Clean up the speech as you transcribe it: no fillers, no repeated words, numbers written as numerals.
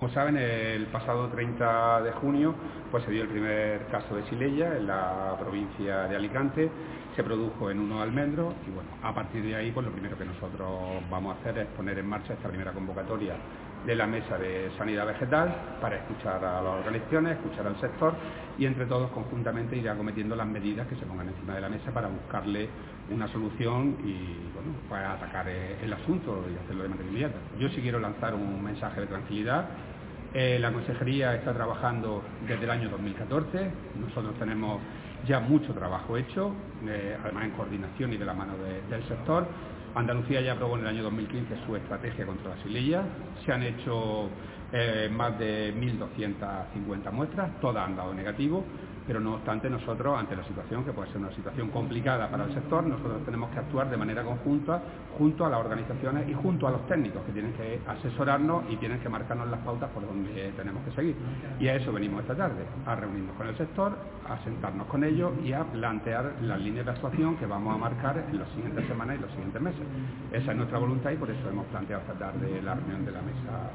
Como saben, el pasado 30 de junio pues se dio el primer caso de Xylella en la provincia de Alicante, se produjo en unos almendros y bueno, a partir de ahí pues lo primero que nosotros vamos a hacer es poner en marcha esta primera convocatoria de la Mesa de Sanidad Vegetal para escuchar a las organizaciones, escuchar al sector y entre todos conjuntamente ir acometiendo las medidas que se pongan encima de la mesa para buscarle una solución y bueno, pues atacar el asunto y hacerlo de manera inmediata. Yo sí quiero lanzar un mensaje de tranquilidad. La Consejería está trabajando desde el año 2014, nosotros tenemos ya mucho trabajo hecho, además en coordinación y de la mano del sector. Andalucía ya aprobó en el año 2015 su estrategia contra la Xylella, se han hecho más de 1.250 muestras, todas han dado negativo, pero no obstante nosotros, ante la situación, que puede ser una situación complicada para el sector, nosotros tenemos que actuar de manera conjunta junto a las organizaciones y junto a los técnicos que tienen que asesorarnos y tienen que marcarnos las pautas por donde tenemos que seguir. Y a eso venimos esta tarde, a reunirnos con el sector, a sentarnos con ellos y a plantear las líneas de actuación que vamos a marcar en las siguientes semanas y los siguientes meses. Esa es nuestra voluntad y por eso hemos planteado esta tarde la reunión de la mesa